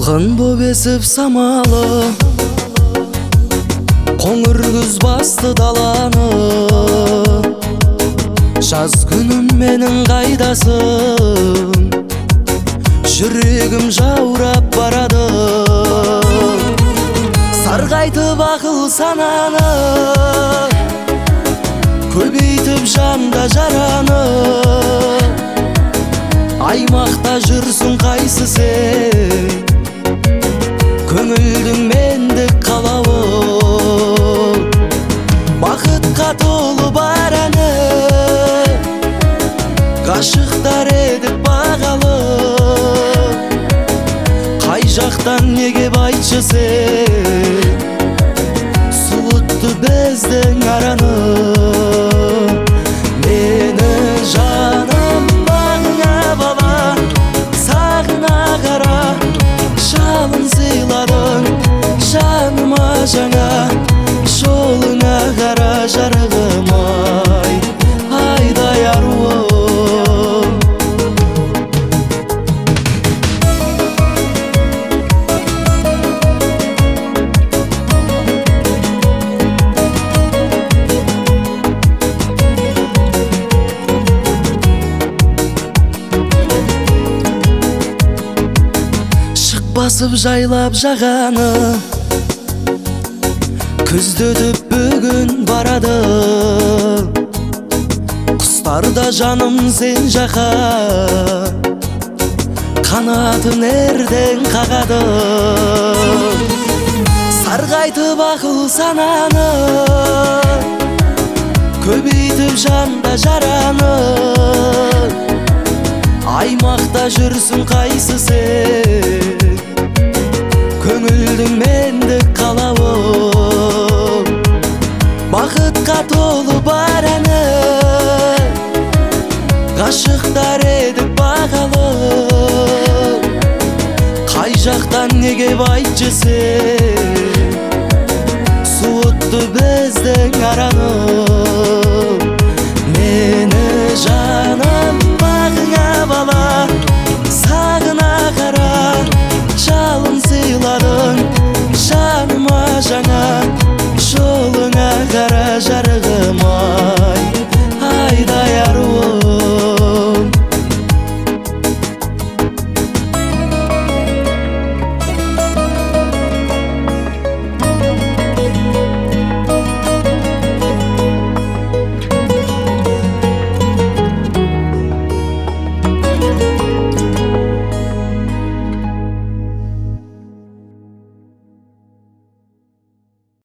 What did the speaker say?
Талгын боп эсип самалы, коңур күз басты даланы. Жаз күнүм менин кайдасың, жүрөгүм жаурап барады. Саргайтып акыл сананы, көбейтип жанда жараны. Аймакта жүрсүң кайсы сен, көңүлдүң мендик калабы. Бакытка толу бараны, гашыктар эдип багалы. Кай жактан негеп айтчы сен, суытту бездең араны. Мени жаным багыңа бала, сагына кара, жалын сыйладың жаныма жаңа. Жолуңа кара жарыгым ай, айдай аруым. Шык басып жайлап жаганы, күздү өтүп бүгүн барады. Кустар да жаным сен жака, канатын эрдең кагады. Саргайтып акыл сананы, көбейтип жанда жараны. Аймакта жүрсүң кайсы сен, көңүлдүң мендик калабы. Бакытка толу бараны, гашыктар эдип багалы. Кай жактан негеп айтчы сен, суытту бездең араны. Мени жаным багыңа бала, сагына кара, жалын сыйладың жаныма жаңа. Жолуңа кара жарыгым